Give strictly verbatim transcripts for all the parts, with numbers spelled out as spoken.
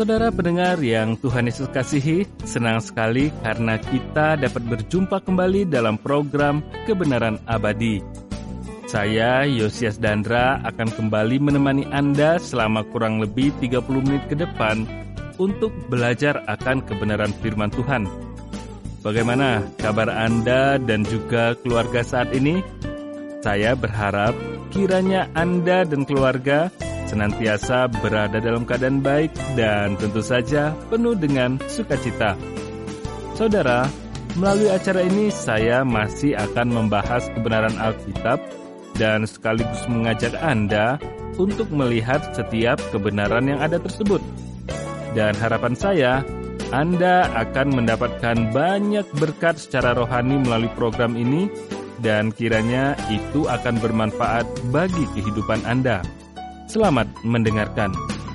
Saudara pendengar yang Tuhan Yesus kasihi, senang sekali karena kita dapat berjumpa kembali dalam program Kebenaran Abadi. Saya, Yosias Dandra, akan kembali menemani Anda selama kurang lebih tiga puluh menit ke depan untuk belajar akan kebenaran firman Tuhan. Bagaimana kabar Anda dan juga keluarga saat ini? Saya berharap kiranya Anda dan keluarga senantiasa berada dalam keadaan baik dan tentu saja penuh dengan sukacita. Saudara, melalui acara ini saya masih akan membahas kebenaran Alkitab dan sekaligus mengajak Anda untuk melihat setiap kebenaran yang ada tersebut. Dan harapan saya, Anda akan mendapatkan banyak berkat secara rohani melalui program ini dan kiranya itu akan bermanfaat bagi kehidupan Anda. Selamat mendengarkan.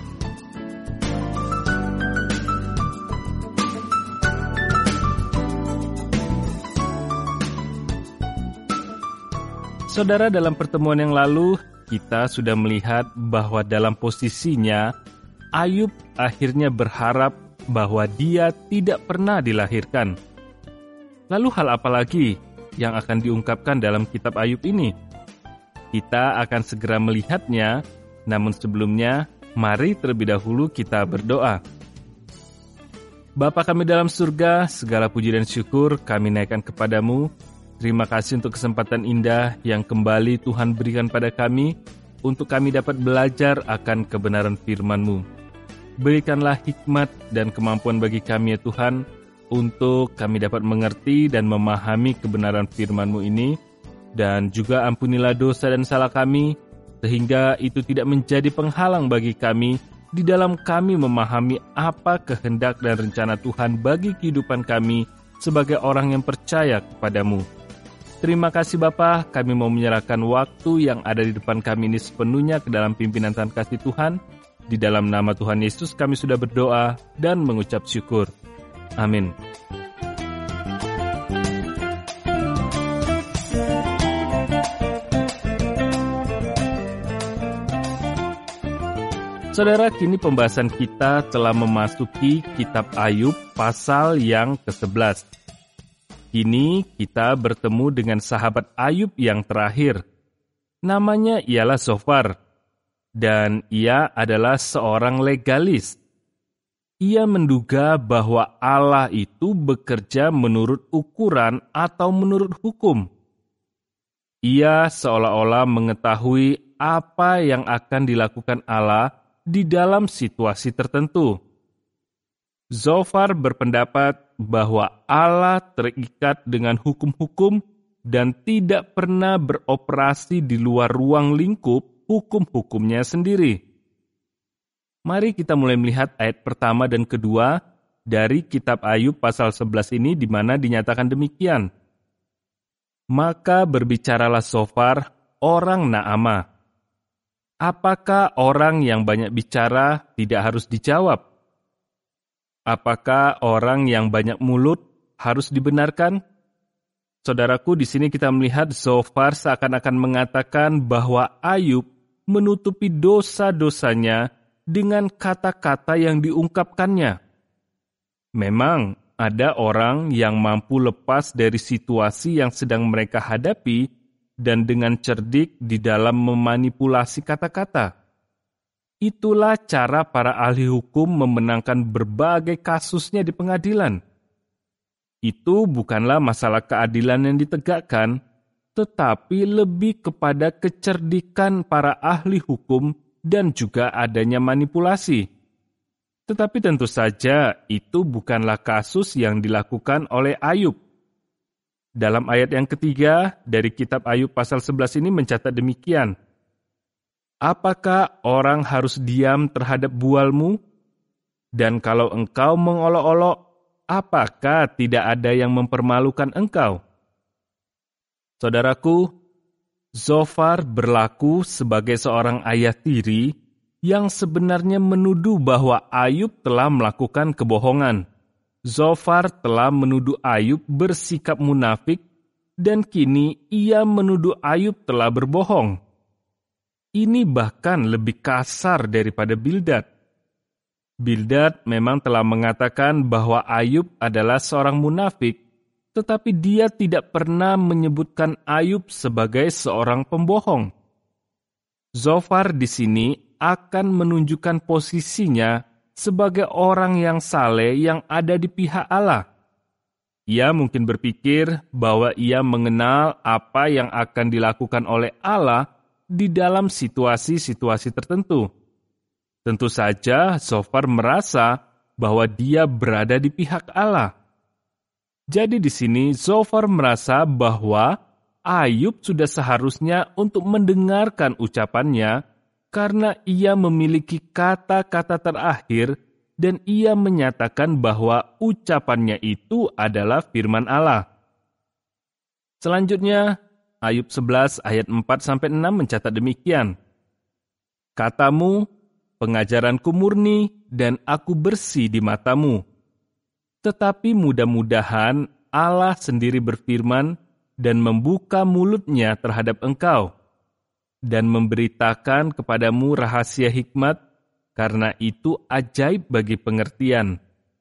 Saudara, dalam pertemuan yang lalu, kita sudah melihat bahwa dalam posisinya, Ayub akhirnya berharap bahwa dia tidak pernah dilahirkan. Lalu hal apa lagi yang akan diungkapkan dalam kitab Ayub ini? Kita akan segera melihatnya. Namun sebelumnya, mari terlebih dahulu kita berdoa. Bapa kami dalam surga, segala puji dan syukur kami naikkan kepadamu. Terima kasih untuk kesempatan indah yang kembali Tuhan berikan pada kami, untuk kami dapat belajar akan kebenaran firman-Mu. Berikanlah hikmat dan kemampuan bagi kami ya Tuhan, untuk kami dapat mengerti dan memahami kebenaran firman-Mu ini, dan juga ampunilah dosa dan salah kami, sehingga itu tidak menjadi penghalang bagi kami di dalam kami memahami apa kehendak dan rencana Tuhan bagi kehidupan kami sebagai orang yang percaya kepadamu. Terima kasih Bapa, kami mau menyerahkan waktu yang ada di depan kami ini sepenuhnya ke dalam pimpinan Tuhan kasih Tuhan. Di dalam nama Tuhan Yesus kami sudah berdoa dan mengucap syukur. Amin. Saudara, kini pembahasan kita telah memasuki kitab Ayub pasal yang kesebelas. Kini kita bertemu dengan sahabat Ayub yang terakhir. Namanya ialah Zofar, dan ia adalah seorang legalis. Ia menduga bahwa Allah itu bekerja menurut ukuran atau menurut hukum. Ia seolah-olah mengetahui apa yang akan dilakukan Allah di dalam situasi tertentu. Zofar berpendapat bahwa Allah terikat dengan hukum-hukum dan tidak pernah beroperasi di luar ruang lingkup hukum-hukumnya sendiri. Mari kita mulai melihat ayat pertama dan kedua dari kitab Ayub pasal sebelas ini, di mana dinyatakan demikian. Maka berbicaralah Zofar, orang Naamah. Apakah orang yang banyak bicara tidak harus dijawab? Apakah orang yang banyak mulut harus dibenarkan? Saudaraku, di sini kita melihat Zofar seakan-akan mengatakan bahwa Ayub menutupi dosa-dosanya dengan kata-kata yang diungkapkannya. Memang ada orang yang mampu lepas dari situasi yang sedang mereka hadapi dan dengan cerdik di dalam memanipulasi kata-kata. Itulah cara para ahli hukum memenangkan berbagai kasusnya di pengadilan. Itu bukanlah masalah keadilan yang ditegakkan, tetapi lebih kepada kecerdikan para ahli hukum dan juga adanya manipulasi. Tetapi tentu saja itu bukanlah kasus yang dilakukan oleh Ayub. Dalam ayat yang ketiga dari kitab Ayub pasal sebelas ini mencatat demikian. Apakah orang harus diam terhadap bualmu? Dan kalau engkau mengolok-olok, apakah tidak ada yang mempermalukan engkau? Saudaraku, Zofar berlaku sebagai seorang ayah tiri yang sebenarnya menuduh bahwa Ayub telah melakukan kebohongan. Zofar telah menuduh Ayub bersikap munafik, dan kini ia menuduh Ayub telah berbohong. Ini bahkan lebih kasar daripada Bildad. Bildad memang telah mengatakan bahwa Ayub adalah seorang munafik, tetapi dia tidak pernah menyebutkan Ayub sebagai seorang pembohong. Zofar di sini akan menunjukkan posisinya sebagai orang yang saleh yang ada di pihak Allah. Ia mungkin berpikir bahwa ia mengenal apa yang akan dilakukan oleh Allah di dalam situasi-situasi tertentu. Tentu saja Zofar merasa bahwa dia berada di pihak Allah. Jadi di sini Zofar merasa bahwa Ayub sudah seharusnya untuk mendengarkan ucapannya karena ia memiliki kata-kata terakhir dan ia menyatakan bahwa ucapannya itu adalah firman Allah. Selanjutnya, Ayub sebelas ayat empat sampai enam mencatat demikian. Katamu, pengajaranku murni dan aku bersih di matamu. Tetapi mudah-mudahan Allah sendiri berfirman dan membuka mulutnya terhadap engkau dan memberitakan kepadamu rahasia hikmat, karena itu ajaib bagi pengertian.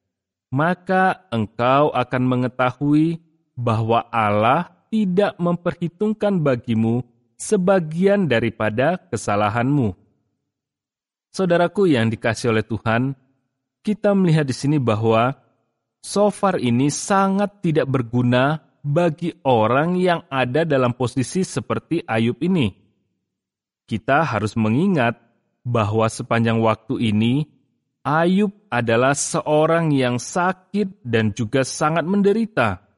Maka engkau akan mengetahui bahwa Allah tidak memperhitungkan bagimu sebagian daripada kesalahanmu. Saudaraku yang dikasihi oleh Tuhan, kita melihat di sini bahwa Zofar ini sangat tidak berguna bagi orang yang ada dalam posisi seperti Ayub ini. Kita harus mengingat bahwa sepanjang waktu ini, Ayub adalah seorang yang sakit dan juga sangat menderita.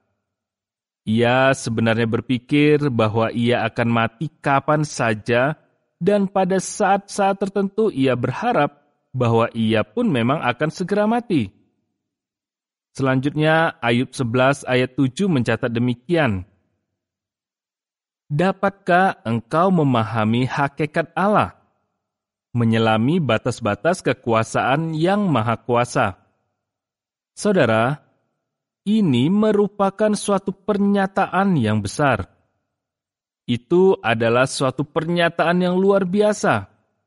Ia sebenarnya berpikir bahwa ia akan mati kapan saja, dan pada saat-saat tertentu ia berharap bahwa ia pun memang akan segera mati. Selanjutnya, Ayub sebelas ayat tujuh mencatat demikian. Dapatkah engkau memahami hakikat Allah? Menyelami batas-batas kekuasaan yang maha kuasa. Saudara, ini merupakan suatu pernyataan yang besar. Itu adalah suatu pernyataan yang luar biasa.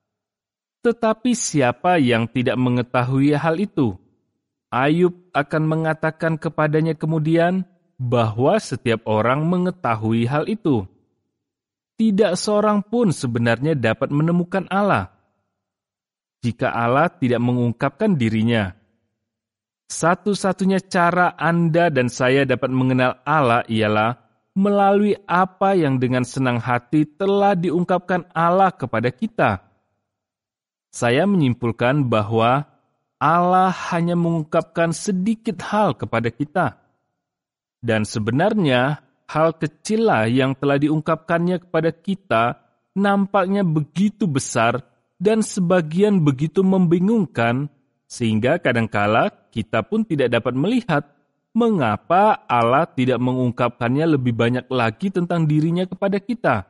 Tetapi siapa yang tidak mengetahui hal itu? Ayub akan mengatakan kepadanya kemudian bahwa setiap orang mengetahui hal itu. Tidak seorang pun sebenarnya dapat menemukan Allah jika Allah tidak mengungkapkan dirinya. Satu-satunya cara Anda dan saya dapat mengenal Allah ialah melalui apa yang dengan senang hati telah diungkapkan Allah kepada kita. Saya menyimpulkan bahwa Allah hanya mengungkapkan sedikit hal kepada kita. Dan sebenarnya, hal kecillah yang telah diungkapkannya kepada kita nampaknya begitu besar dan sebagian begitu membingungkan, sehingga kadangkala kita pun tidak dapat melihat mengapa Allah tidak mengungkapkannya lebih banyak lagi tentang dirinya kepada kita.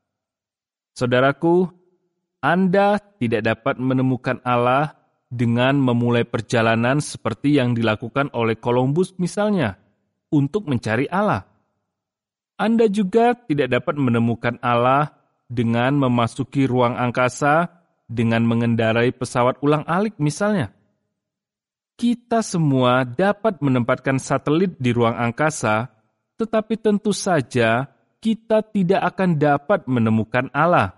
Saudaraku, Anda tidak dapat menemukan Allah dengan memulai perjalanan seperti yang dilakukan oleh Columbus misalnya, untuk mencari Allah. Anda juga tidak dapat menemukan Allah dengan memasuki ruang angkasa, dengan mengendarai pesawat ulang-alik misalnya. Kita semua dapat menempatkan satelit di ruang angkasa, tetapi tentu saja kita tidak akan dapat menemukan Allah.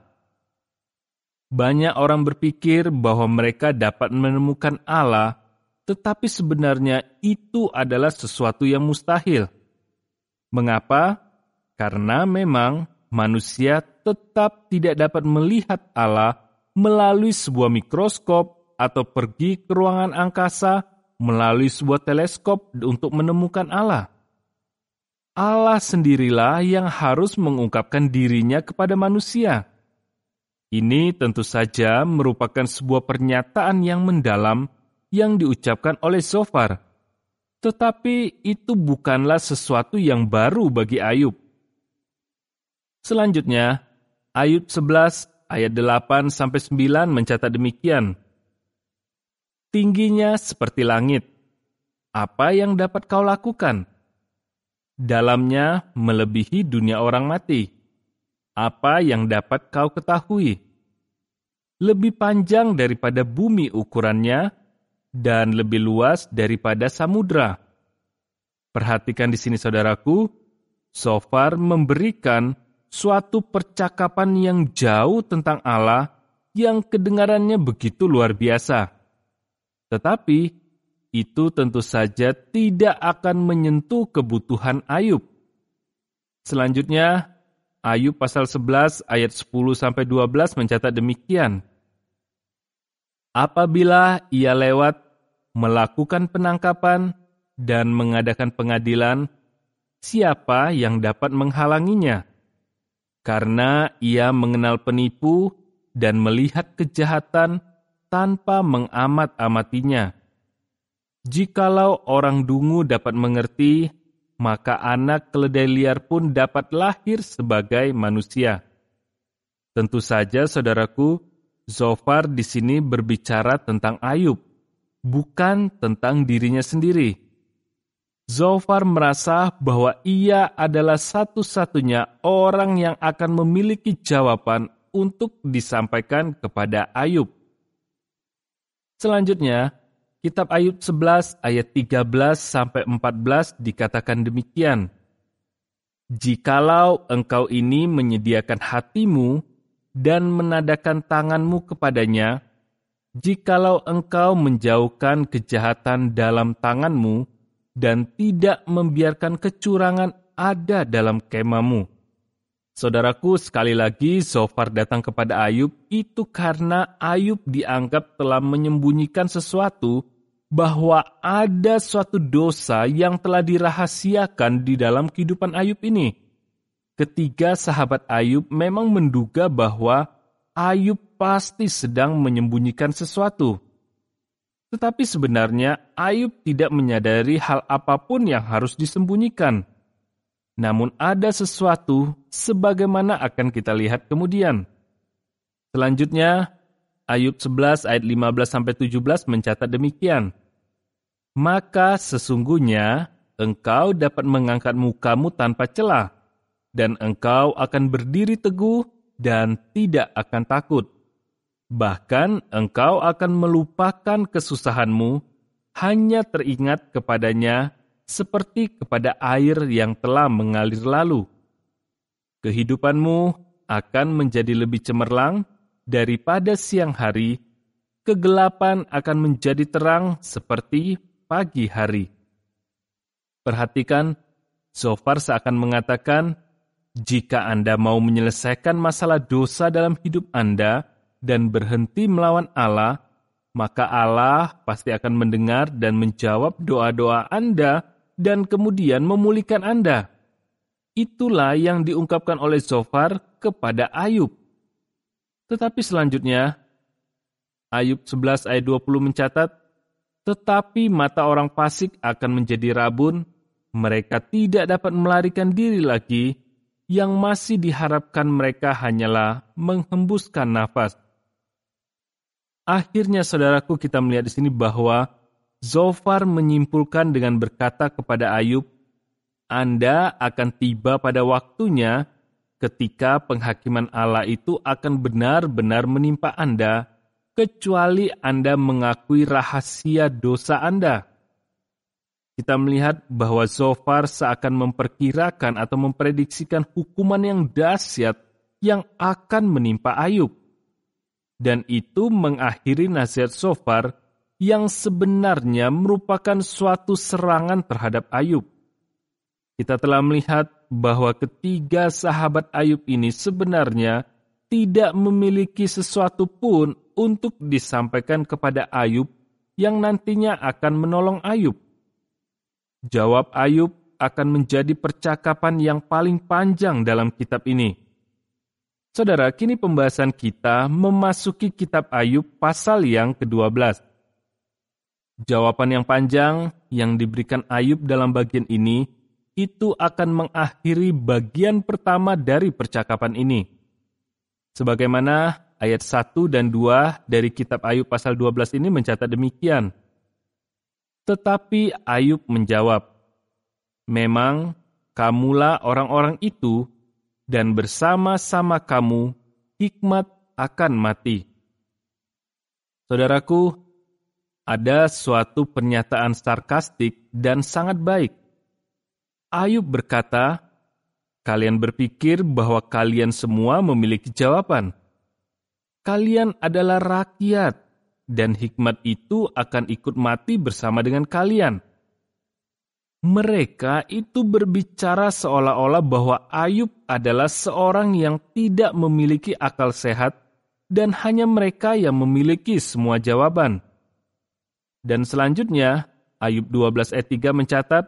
Banyak orang berpikir bahwa mereka dapat menemukan Allah, tetapi sebenarnya itu adalah sesuatu yang mustahil. Mengapa? Karena memang manusia tetap tidak dapat melihat Allah melalui sebuah mikroskop atau pergi ke ruangan angkasa melalui sebuah teleskop untuk menemukan Allah. Allah sendirilah yang harus mengungkapkan dirinya kepada manusia. Ini tentu saja merupakan sebuah pernyataan yang mendalam yang diucapkan oleh Zofar. Tetapi itu bukanlah sesuatu yang baru bagi Ayub. Selanjutnya, Ayub sebelas ayat delapan sampai sembilan mencatat demikian. Tingginya seperti langit. Apa yang dapat kau lakukan? Dalamnya melebihi dunia orang mati. Apa yang dapat kau ketahui? Lebih panjang daripada bumi ukurannya, dan lebih luas daripada samudra. Perhatikan di sini saudaraku, Zofar memberikan suatu percakapan yang jauh tentang Allah yang kedengarannya begitu luar biasa. Tetapi itu tentu saja tidak akan menyentuh kebutuhan Ayub. Selanjutnya, Ayub pasal sebelas ayat sepuluh sampai dua belas mencatat demikian. Apabila ia lewat melakukan penangkapan dan mengadakan pengadilan, siapa yang dapat menghalanginya? Karena ia mengenal penipu dan melihat kejahatan tanpa mengamat-amatinya. Jikalau orang dungu dapat mengerti, maka anak keledai liar pun dapat lahir sebagai manusia. Tentu saja, saudaraku, Zofar di sini berbicara tentang Ayub, bukan tentang dirinya sendiri. Zofar merasa bahwa ia adalah satu-satunya orang yang akan memiliki jawaban untuk disampaikan kepada Ayub. Selanjutnya, kitab Ayub sebelas ayat tiga belas sampai empat belas dikatakan demikian. Jikalau engkau ini menyediakan hatimu dan menadakan tanganmu kepadanya, jikalau engkau menjauhkan kejahatan dalam tanganmu dan tidak membiarkan kecurangan ada dalam kemamu. Saudaraku, sekali lagi Zofar datang kepada Ayub itu karena Ayub dianggap telah menyembunyikan sesuatu, bahwa ada suatu dosa yang telah dirahasiakan di dalam kehidupan Ayub ini. Ketiga sahabat Ayub memang menduga bahwa Ayub pasti sedang menyembunyikan sesuatu. Tetapi sebenarnya Ayub tidak menyadari hal apapun yang harus disembunyikan. Namun ada sesuatu sebagaimana akan kita lihat kemudian. Selanjutnya, Ayub sebelas ayat lima belas sampai tujuh belas mencatat demikian. Maka sesungguhnya engkau dapat mengangkat mukamu tanpa celah, dan engkau akan berdiri teguh dan tidak akan takut. Bahkan engkau akan melupakan kesusahanmu, hanya teringat kepadanya seperti kepada air yang telah mengalir lalu. Kehidupanmu akan menjadi lebih cemerlang daripada siang hari, kegelapan akan menjadi terang seperti pagi hari. Perhatikan, Zofar seakan mengatakan, jika Anda mau menyelesaikan masalah dosa dalam hidup Anda dan berhenti melawan Allah, maka Allah pasti akan mendengar dan menjawab doa-doa Anda dan kemudian memulihkan Anda. Itulah yang diungkapkan oleh Zofar kepada Ayub. Tetapi selanjutnya, Ayub sebelas ayat dua puluh mencatat, tetapi mata orang fasik akan menjadi rabun, mereka tidak dapat melarikan diri lagi, yang masih diharapkan mereka hanyalah menghembuskan nafas. Akhirnya saudaraku, kita melihat di sini bahwa Zofar menyimpulkan dengan berkata kepada Ayub, Anda akan tiba pada waktunya ketika penghakiman Allah itu akan benar-benar menimpa Anda, kecuali Anda mengakui rahasia dosa Anda. Kita melihat bahwa Zofar seakan memperkirakan atau memprediksikan hukuman yang dahsyat yang akan menimpa Ayub. Dan itu mengakhiri nasihat Zofar yang sebenarnya merupakan suatu serangan terhadap Ayub. Kita telah melihat bahwa ketiga sahabat Ayub ini sebenarnya tidak memiliki sesuatu pun untuk disampaikan kepada Ayub yang nantinya akan menolong Ayub. Jawab Ayub akan menjadi percakapan yang paling panjang dalam kitab ini. Saudara, kini pembahasan kita memasuki kitab Ayub pasal yang kedua belas. Jawaban yang panjang yang diberikan Ayub dalam bagian ini, itu akan mengakhiri bagian pertama dari percakapan ini. Sebagaimana ayat satu dan dua dari kitab Ayub pasal dua belas ini mencatat demikian. Tetapi Ayub menjawab, memang kamulah orang-orang itu, dan bersama-sama kamu hikmat akan mati. Saudaraku, ada suatu pernyataan sarkastik dan sangat baik. Ayub berkata, "Kalian berpikir bahwa kalian semua memiliki jawaban. Kalian adalah rakyat, dan hikmat itu akan ikut mati bersama dengan kalian." Mereka itu berbicara seolah-olah bahwa Ayub adalah seorang yang tidak memiliki akal sehat dan hanya mereka yang memiliki semua jawaban. Dan selanjutnya, Ayub dua belas ayat tiga mencatat,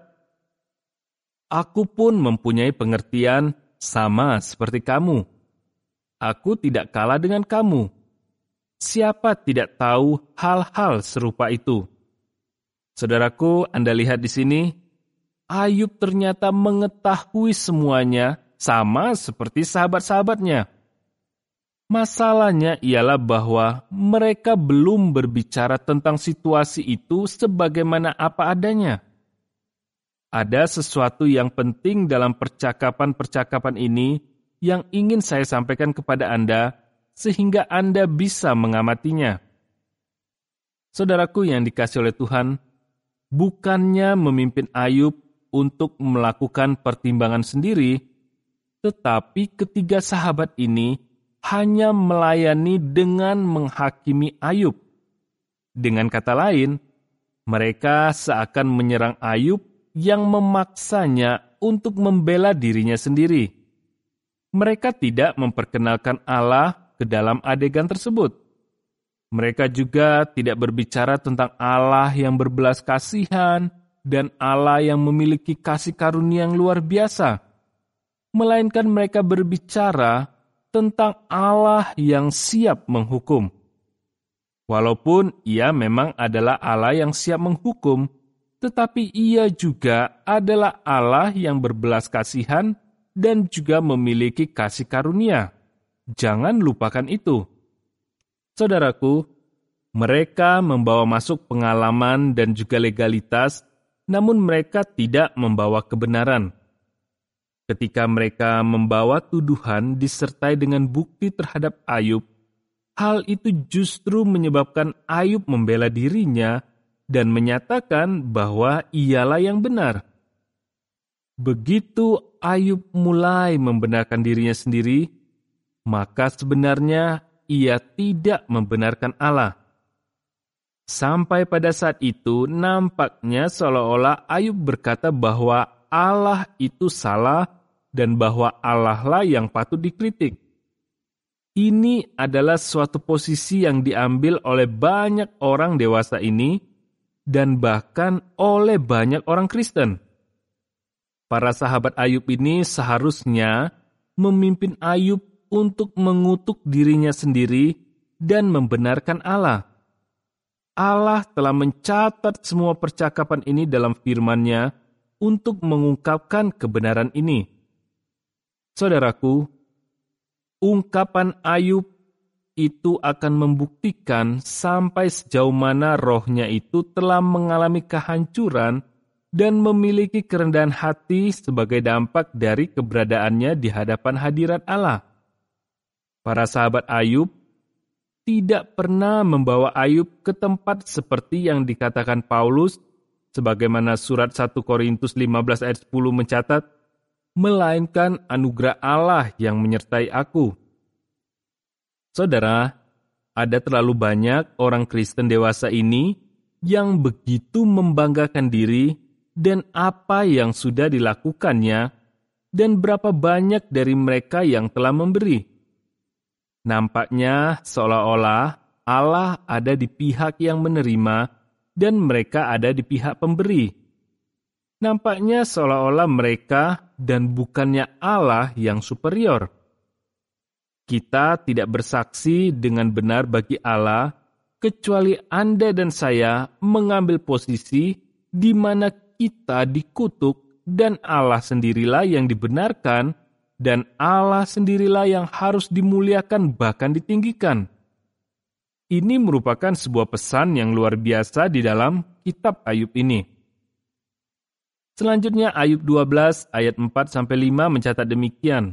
"Aku pun mempunyai pengertian sama seperti kamu. Aku tidak kalah dengan kamu. Siapa tidak tahu hal-hal serupa itu?" Saudaraku, Anda lihat di sini, Ayub ternyata mengetahui semuanya sama seperti sahabat-sahabatnya. Masalahnya ialah bahwa mereka belum berbicara tentang situasi itu sebagaimana apa adanya. Ada sesuatu yang penting dalam percakapan-percakapan ini yang ingin saya sampaikan kepada Anda, sehingga Anda bisa mengamatinya. Saudaraku yang dikasihi oleh Tuhan, bukannya memimpin Ayub untuk melakukan pertimbangan sendiri, tetapi ketiga sahabat ini hanya melayani dengan menghakimi Ayub. Dengan kata lain, mereka seakan menyerang Ayub yang memaksanya untuk membela dirinya sendiri. Mereka tidak memperkenalkan Allah ke dalam adegan tersebut. Mereka juga tidak berbicara tentang Allah yang berbelas kasihan dan Allah yang memiliki kasih karunia yang luar biasa, melainkan mereka berbicara tentang Allah yang siap menghukum. Walaupun ia memang adalah Allah yang siap menghukum, tetapi ia juga adalah Allah yang berbelas kasihan dan juga memiliki kasih karunia. Jangan lupakan itu. Saudaraku, mereka membawa masuk pengalaman dan juga legalitas, namun mereka tidak membawa kebenaran. Ketika mereka membawa tuduhan disertai dengan bukti terhadap Ayub, hal itu justru menyebabkan Ayub membela dirinya dan menyatakan bahwa ialah yang benar. Begitu Ayub mulai membenarkan dirinya sendiri, maka sebenarnya ia tidak membenarkan Allah. Sampai pada saat itu, nampaknya seolah-olah Ayub berkata bahwa Allah itu salah dan bahwa Allah lah yang patut dikritik. Ini adalah suatu posisi yang diambil oleh banyak orang dewasa ini dan bahkan oleh banyak orang Kristen. Para sahabat Ayub ini seharusnya memimpin Ayub untuk mengutuk dirinya sendiri dan membenarkan Allah. Allah telah mencatat semua percakapan ini dalam firman-Nya untuk mengungkapkan kebenaran ini. Saudaraku, ungkapan Ayub itu akan membuktikan sampai sejauh mana rohnya itu telah mengalami kehancuran dan memiliki kerendahan hati sebagai dampak dari keberadaannya di hadapan hadirat Allah. Para sahabat Ayub tidak pernah membawa Ayub ke tempat seperti yang dikatakan Paulus, sebagaimana surat satu Korintus lima belas ayat sepuluh mencatat, melainkan anugerah Allah yang menyertai aku. Saudara, ada terlalu banyak orang Kristen dewasa ini yang begitu membanggakan diri dan apa yang sudah dilakukannya, dan berapa banyak dari mereka yang telah memberi. Nampaknya seolah-olah Allah ada di pihak yang menerima dan mereka ada di pihak pemberi. Nampaknya seolah-olah mereka dan bukannya Allah yang superior. Kita tidak bersaksi dengan benar bagi Allah kecuali Anda dan saya mengambil posisi di mana kita dikutuk dan Allah sendirilah yang dibenarkan dan Allah sendirilah yang harus dimuliakan bahkan ditinggikan. Ini merupakan sebuah pesan yang luar biasa di dalam kitab Ayub ini. Selanjutnya Ayub dua belas ayat empat sampai lima mencatat demikian.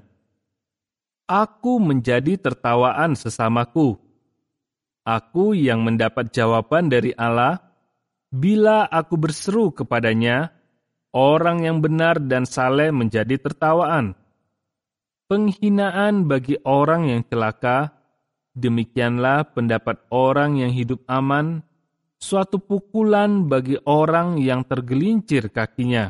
Aku menjadi tertawaan sesamaku. Aku yang mendapat jawaban dari Allah Bila aku berseru kepadanya, orang yang benar dan saleh menjadi tertawaan. Penghinaan bagi orang yang celaka, demikianlah pendapat orang yang hidup aman, suatu pukulan bagi orang yang tergelincir kakinya.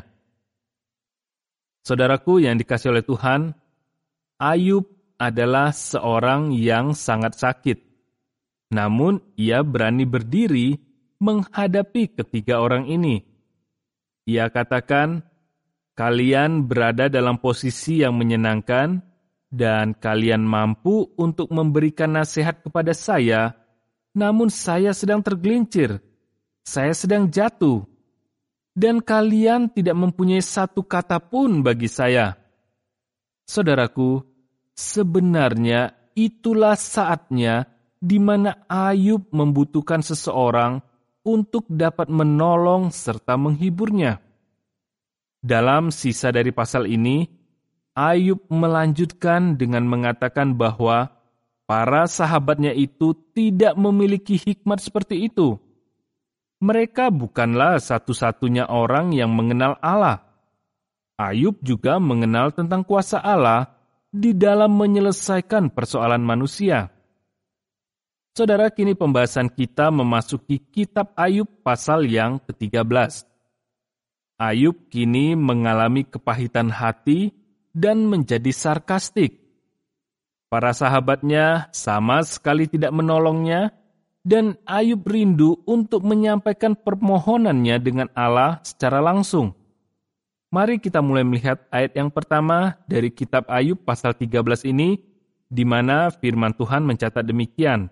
Saudaraku yang dikasihi oleh Tuhan, Ayub adalah seorang yang sangat sakit. Namun ia berani berdiri menghadapi ketiga orang ini. Ia katakan, kalian berada dalam posisi yang menyenangkan dan kalian mampu untuk memberikan nasihat kepada saya, namun saya sedang tergelincir, saya sedang jatuh, dan kalian tidak mempunyai satu kata pun bagi saya. Saudaraku, sebenarnya itulah saatnya di mana Ayub membutuhkan seseorang untuk dapat menolong serta menghiburnya. Dalam sisa dari pasal ini, Ayub melanjutkan dengan mengatakan bahwa para sahabatnya itu tidak memiliki hikmat seperti itu. Mereka bukanlah satu-satunya orang yang mengenal Allah. Ayub juga mengenal tentang kuasa Allah di dalam menyelesaikan persoalan manusia. Saudara, kini pembahasan kita memasuki kitab Ayub pasal yang ketiga belas. Ayub kini mengalami kepahitan hati dan menjadi sarkastik. Para sahabatnya sama sekali tidak menolongnya, dan Ayub rindu untuk menyampaikan permohonannya dengan Allah secara langsung. Mari kita mulai melihat ayat yang pertama dari kitab Ayub pasal tiga belas ini, di mana firman Tuhan mencatat demikian.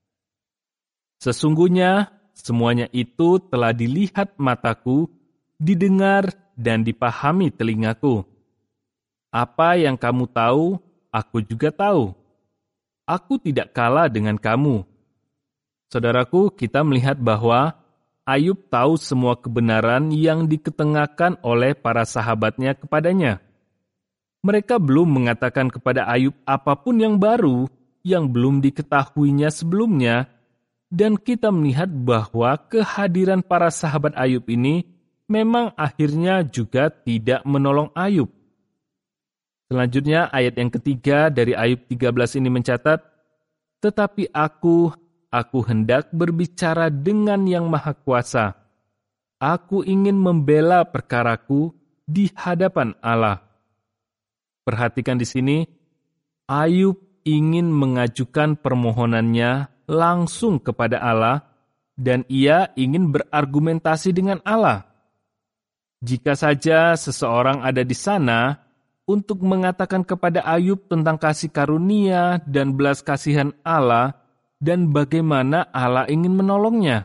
Sesungguhnya semuanya itu telah dilihat mataku, didengar dan dipahami telingaku. Apa yang kamu tahu, aku juga tahu. Aku tidak kalah dengan kamu. Saudaraku, kita melihat bahwa Ayub tahu semua kebenaran yang diketengahkan oleh para sahabatnya kepadanya. Mereka belum mengatakan kepada Ayub apapun yang baru yang belum diketahuinya sebelumnya, dan kita melihat bahwa kehadiran para sahabat Ayub ini memang akhirnya juga tidak menolong Ayub. Selanjutnya ayat yang ketiga dari Ayub tiga belas ini mencatat, tetapi aku, aku hendak berbicara dengan yang maha kuasa. Aku ingin membela perkaraku di hadapan Allah. Perhatikan di sini, Ayub ingin mengajukan permohonannya langsung kepada Allah, dan ia ingin berargumentasi dengan Allah. Jika saja seseorang ada di sana untuk mengatakan kepada Ayub tentang kasih karunia dan belas kasihan Allah dan bagaimana Allah ingin menolongnya.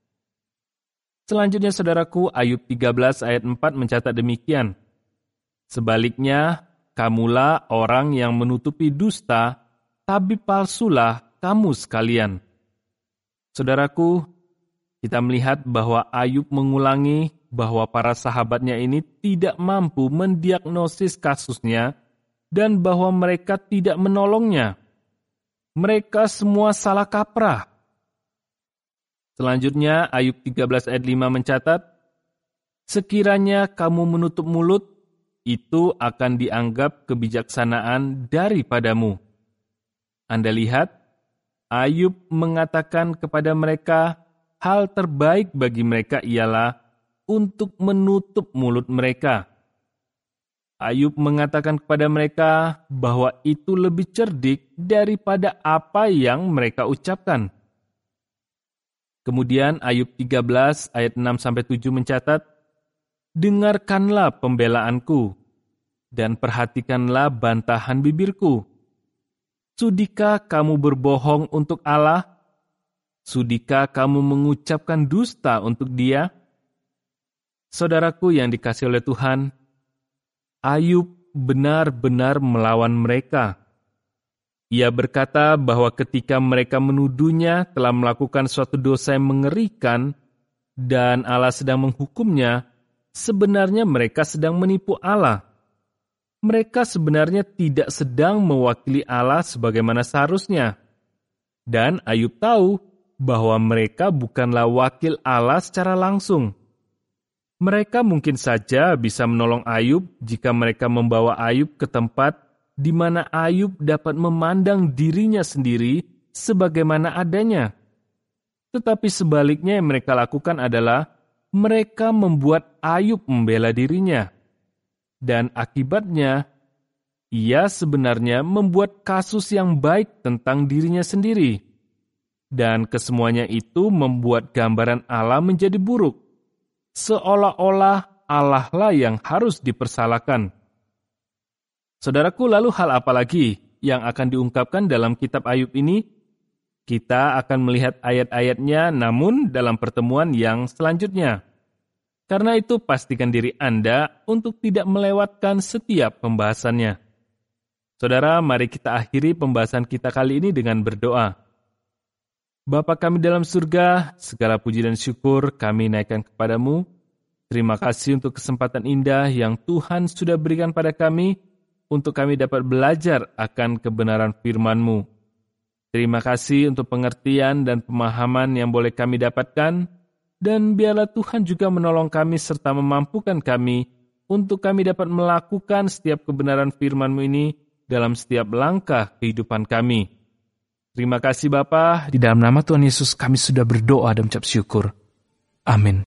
Selanjutnya saudaraku, Ayub tiga belas ayat empat mencatat demikian. Sebaliknya, kamulah orang yang menutupi dusta, tabib palsulah kamu sekalian. Saudaraku, kita melihat bahwa Ayub mengulangi bahwa para sahabatnya ini tidak mampu mendiagnosis kasusnya dan bahwa mereka tidak menolongnya. Mereka semua salah kaprah. Selanjutnya Ayub tiga belas ayat lima mencatat, sekiranya kamu menutup mulut, itu akan dianggap kebijaksanaan daripadamu. Anda lihat, Ayub mengatakan kepada mereka, hal terbaik bagi mereka ialah untuk menutup mulut mereka. Ayub mengatakan kepada mereka bahwa itu lebih cerdik daripada apa yang mereka ucapkan. Kemudian Ayub tiga belas ayat enam sampai tujuh mencatat, dengarkanlah pembelaanku dan perhatikanlah bantahan bibirku. Sudikah kamu berbohong untuk Allah? Sudikah kamu mengucapkan dusta untuk Dia? Saudaraku yang dikasihi oleh Tuhan, Ayub benar-benar melawan mereka. Ia berkata bahwa ketika mereka menuduhnya telah melakukan suatu dosa yang mengerikan dan Allah sedang menghukumnya, sebenarnya mereka sedang menipu Allah. Mereka sebenarnya tidak sedang mewakili Allah sebagaimana seharusnya. Dan Ayub tahu bahwa mereka bukanlah wakil Allah secara langsung. Mereka mungkin saja bisa menolong Ayub jika mereka membawa Ayub ke tempat di mana Ayub dapat memandang dirinya sendiri sebagaimana adanya. Tetapi sebaliknya yang mereka lakukan adalah mereka membuat Ayub membela dirinya. Dan akibatnya, ia sebenarnya membuat kasus yang baik tentang dirinya sendiri. Dan kesemuanya itu membuat gambaran Allah menjadi buruk. Seolah-olah Allah lah yang harus dipersalahkan. Saudaraku, lalu hal apa lagi yang akan diungkapkan dalam kitab Ayub ini? Kita akan melihat ayat-ayatnya namun dalam pertemuan yang selanjutnya. Karena itu pastikan diri Anda untuk tidak melewatkan setiap pembahasannya. Saudara, mari kita akhiri pembahasan kita kali ini dengan berdoa. Bapa kami dalam surga, segala puji dan syukur kami naikkan kepadamu. Terima kasih untuk kesempatan indah yang Tuhan sudah berikan pada kami untuk kami dapat belajar akan kebenaran firman-Mu. Terima kasih untuk pengertian dan pemahaman yang boleh kami dapatkan, dan biarlah Tuhan juga menolong kami serta memampukan kami untuk kami dapat melakukan setiap kebenaran firman-Mu ini dalam setiap langkah kehidupan kami. Terima kasih Bapa, di dalam nama Tuhan Yesus kami sudah berdoa dan ucap syukur. Amin.